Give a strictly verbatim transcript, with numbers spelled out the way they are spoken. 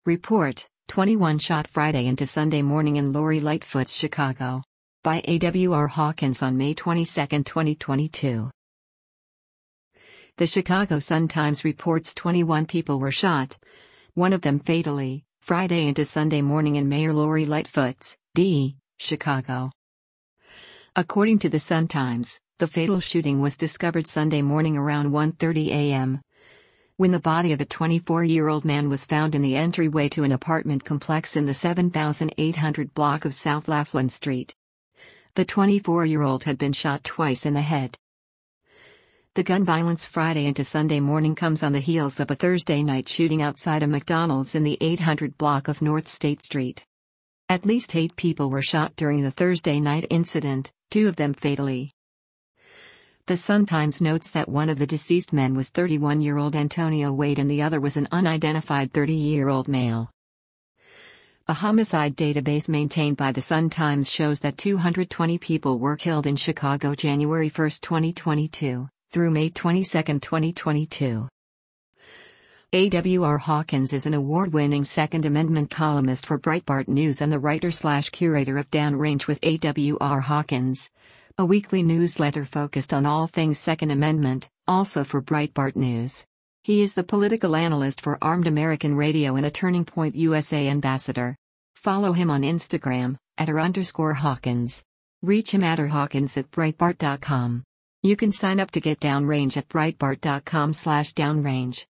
Report, twenty-one shot Friday into Sunday morning in Lori Lightfoot's Chicago. By A W R Hawkins on May twenty-second, twenty twenty-two. The Chicago Sun-Times reports twenty-one people were shot, one of them fatally, Friday into Sunday morning in Mayor Lori Lightfoot's, D. Chicago. According to the Sun-Times, the fatal shooting was discovered Sunday morning around one thirty a m when the body of the twenty-four-year-old man was found in the entryway to an apartment complex in the seven thousand eight hundred block of South Laughlin Street. The twenty-four-year-old had been shot twice in the head. The gun violence Friday into Sunday morning comes on the heels of a Thursday night shooting outside a McDonald's in the eight hundred block of North State Street. At least eight people were shot during the Thursday night incident, two of them fatally. The Sun-Times notes that one of the deceased men was thirty-one-year-old Antonio Wade and the other was an unidentified thirty-year-old male. A homicide database maintained by the Sun-Times shows that two hundred twenty people were killed in Chicago January first, twenty twenty-two, through May twenty-second, twenty twenty-two. A W R Hawkins is an award-winning Second Amendment columnist for Breitbart News and the writer-slash-curator of Downrange with A W R Hawkins, a weekly newsletter focused on all things Second Amendment, also for Breitbart News. He is the political analyst for Armed American Radio and a Turning Point U S A ambassador. Follow him on Instagram, at r underscore Hawkins. Reach him at r hawkins at breitbart dot com. You can sign up to get Downrange at breitbart dot com slash downrange.